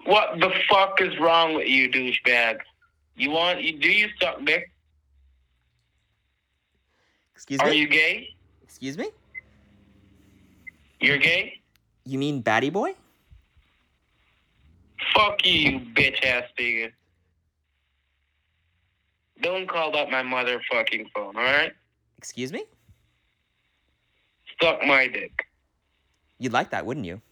What the fuck is wrong with you, douchebag? Do you suck dick? Excuse me? Are you gay? Excuse me? You're gay? You mean Batty Boy? Fuck you bitch ass nigga. Don't call up my motherfucking phone, alright? Excuse me? Suck my dick. You'd like that, wouldn't you?